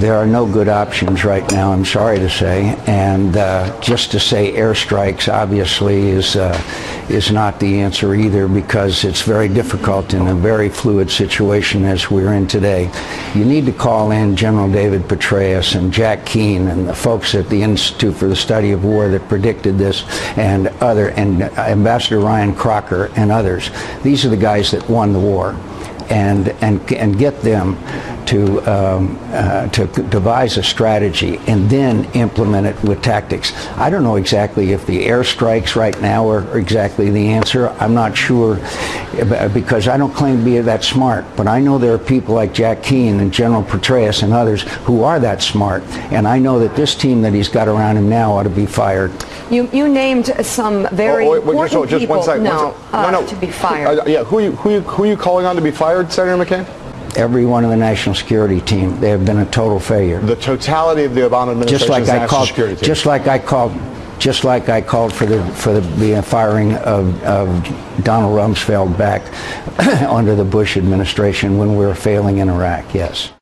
There are no good options right now, I'm sorry to say, and just to say airstrikes obviously is not the answer either, because it's very difficult in a very fluid situation as we're in today. You need to call in General David Petraeus and Jack Keane and the folks at the Institute for the Study of War that predicted this, and Ambassador Ryan Crocker and others. These are the guys that won the war, and get them to devise a strategy and then implement it with tactics. I don't know exactly if the airstrikes right now are exactly the answer. I'm not sure, because I don't claim to be that smart, but I know there are people like Jack Keane and General Petraeus and others who are that smart, and I know that this team that he's got around him now ought to be fired. You named some very important people to be fired. Who are you calling on to be fired, Senator McCain? Every one of the national security team. They have been a total failure. The totality of the Obama administration's national security team. Just like I called for the firing of Donald Rumsfeld back under the Bush administration when we were failing in Iraq. Yes.